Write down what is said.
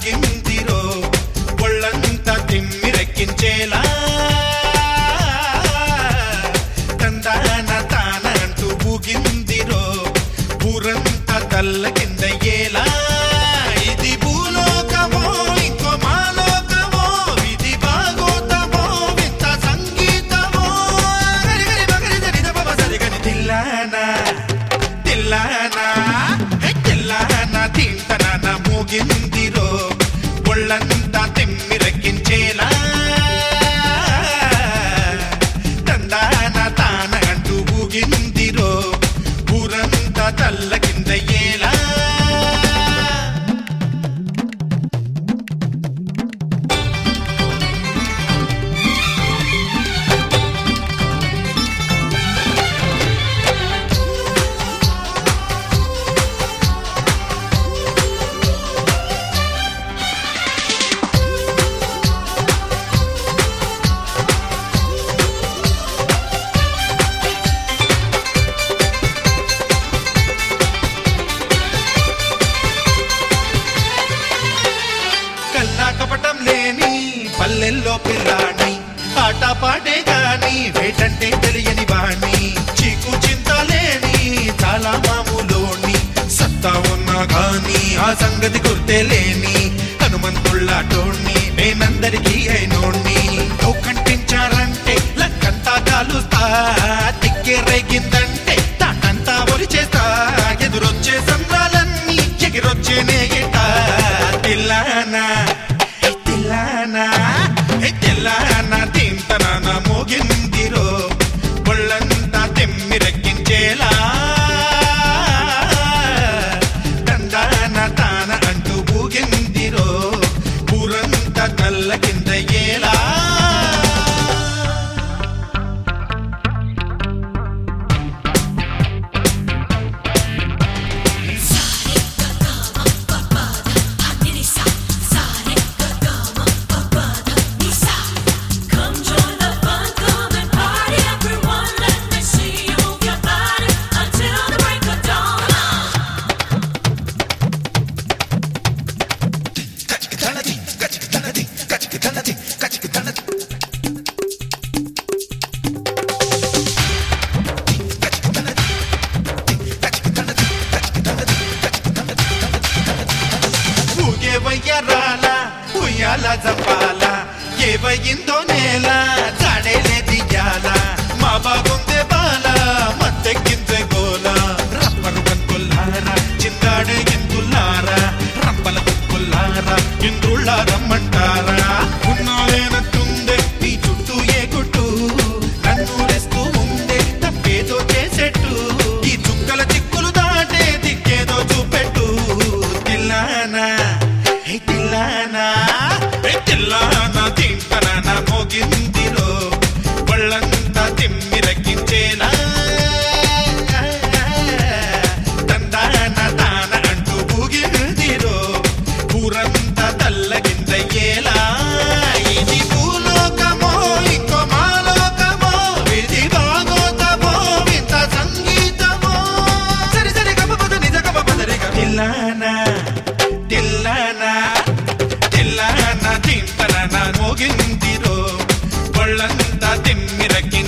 మోగిందిరో ఒళ్ళంతా తిమ్మిరెక్కించేలా తందాన తాన అంటూ ఊగిందిరో ఊరంతా తల్ల కిందయ్యేలా ఇది భూలోకమో ఇంకో మాలోకమో ఇది భాగోతమో వింత సంగీతమో గరి గరి మగరి దని దబ సరిగని తిల్లానా తిల్లానా తిల్లానా తింటనాన మోగిందిరో ఒళ్ళంతా తిమ్మిరెక్కించేలా తందాన తాన అంటూ ఊగిందిరో ఊరంతా తల్ల కిందయ్యేలా కపటం లేని పల్లెల్లో పిల్లాణి ఆట పాటే గాని వేటంటే తెలియని వాణ్ణి చీకు చింత లేని చాలా మామూలోని సత్తా ఉన్నా గాని ఆ సంగతి గుర్తే లేని హనుమంతుళ్ళాటోణ్ణి నేనందరికీ అయినోణ్ణి కంటించారంటే లక్కంతా కాలుస్తా తిక్కే రేగిందంటే తాటంతా ఒరిచేస్తా ఎదురొచ్చే సంద్రాలన్నీ ఎగిరొచ్చేనే గిట తిల్లానా తెల్లానా తింటనాన మోగిందిరో ఒళ్ళంతా తెమ్మిరెక్కించేలా తందాన తాన అంటూ ఊగిందిరో ఊరంతా కళ్ళ కిందయ్యేలా వయ్యరాలా ఉయ్యాల జంపాల ఏవయిందో నేల చాడేలే దియ్యాల మా బాగుందే బాల మత్తెక్కిందే గోల రప్పరు బంతుల్లారా చిందాడే ఇంతుల్లారా రంపల బుక్కుల్లారా ఇంద్రుళ్ళ రమ్మంటారా ఉన్నాలేనట్టుందే నీ చుట్టూ ఏ గుట్టు నన్ను రెస్తూ ఉందే తప్పేదో చేసేట్టు ఈ చుక్కల చిక్కులు దాటే దిక్కేదో చూపెట్టు తిల్లానా తెల్లానా తింటనాన మోగిందిరో ఒళ్ళంతా తిమ్మిరెక్కించేలా తందాన తాన అంటూ ఊగిందిరో ఊరంతా తల్లగిందయ్యేలా ఇది భూలోకమో ఇంకో మాలోకమో ఇది భాగోతమో వింత సంగీతమో సరి సరి గమ పద నిజ గమ పదరిగ తిల్లానా తింటనాన మోగిందిరో ఒళ్ళంతా తిమ్మిరెక్కించేలా